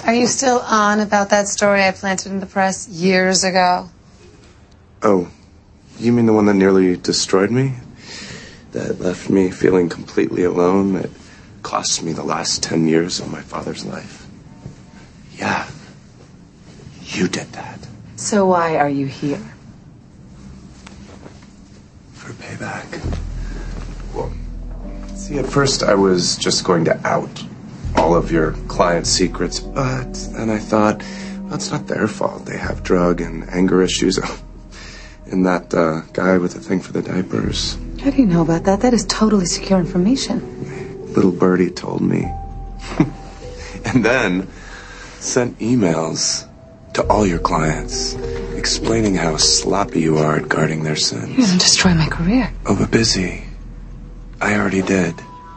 Are you still on about that story I planted in the press years ago? Oh, you mean the one that nearly destroyed me? That left me feeling completely alone, that cost me the last 10 years of my father's life? Yeah, you did that. So why are you here? For payback. Well, see, at first I was just going to out all of your clients' secrets, but then I thought, well, it's not their fault. They have drug and anger issues. And that guy with the thing for the diapers. How do you know about that? That is totally secure information. Little birdie told me. And then sent emails to all your clients explaining how sloppy you are at guarding their sins. You're gonna destroy my career. Oh, but busy. I already did.